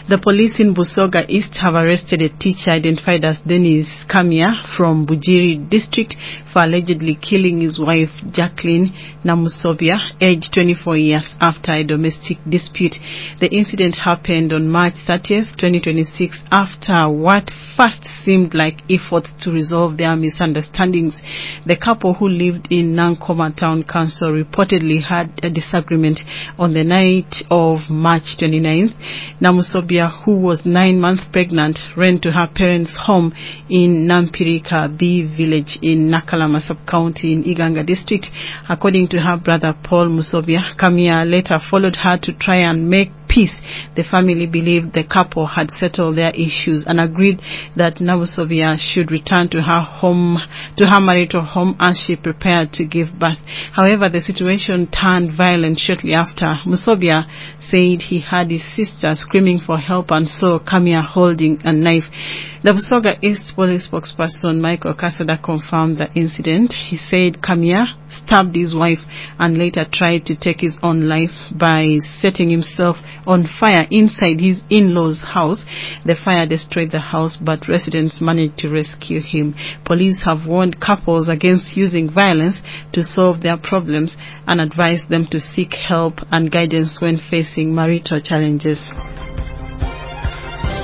The police in Busoga East have arrested a teacher identified as Dennis Kamia from Bujiri district for allegedly killing his wife Jacqueline Namusobia, aged 24 years, after a domestic dispute. The incident happened on March 30th, 2026, after what first seemed like efforts to resolve their misunderstandings. The couple, who lived in Nankoma Town Council, reportedly had a disagreement on the night of March 29th. Namusobia, who was 9 months pregnant, ran to her parents' home in Nampirika B village in Nakalama sub-county in Iganga district. According to her brother Paul Musobia, Kamia later followed her to try and make peace. The family believed the couple had settled their issues and agreed that Namusobia should return to her marital home as she prepared to give birth. However, the situation turned violent shortly after. Musobia said he heard his sister screaming for help and saw Kamia holding a knife. The Busoga East police spokesperson Michael Kasada confirmed the incident. He said Kamia stabbed his wife and later tried to take his own life by setting himself on fire inside his in-laws' house. The fire destroyed the house, but residents managed to rescue him. Police have warned couples against using violence to solve their problems and advised them to seek help and guidance when facing marital challenges.